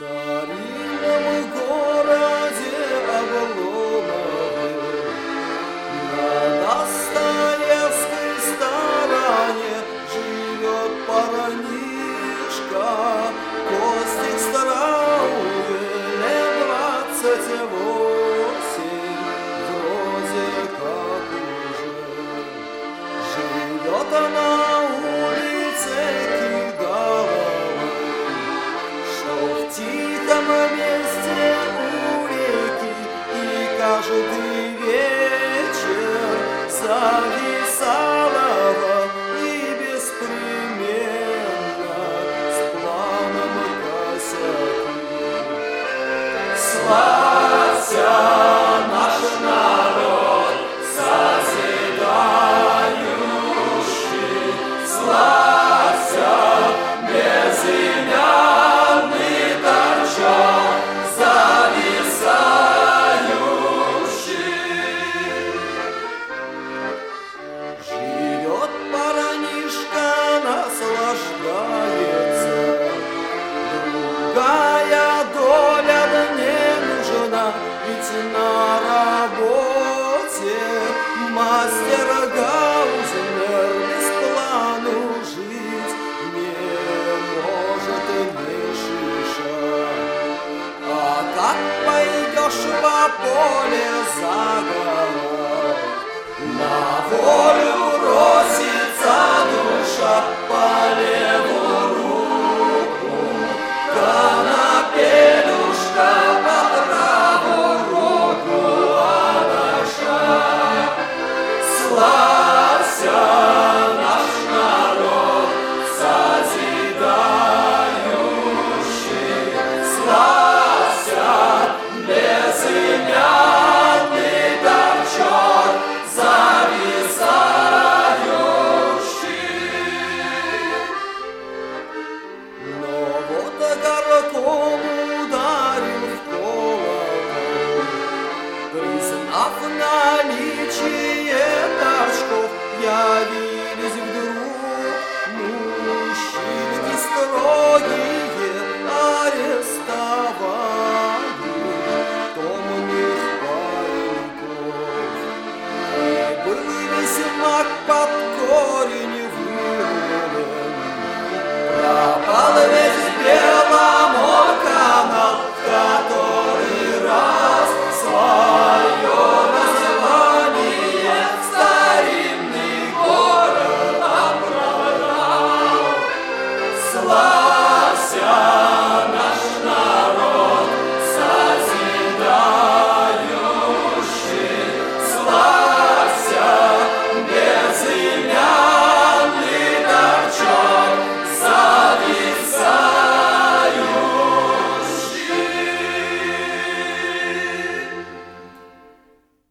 старинном городе Обломове на Достоевской стороне живет парнишка Костик Староуэле 28, вроде как уже живет на улице Кидаловой, что в тихом месте у реки, и каждый вечер зависалова и беспременно с планом косяки. Славься, наш народ, созидающий, славься, безымянный торчок, зависающий. Живет парнишка, наслаждается, другая доля не нужна, ведь на работе мастер Гаузенер без плану жить не может ни шиша. А как пойдешь по поле за горой, на волю просится душа поле.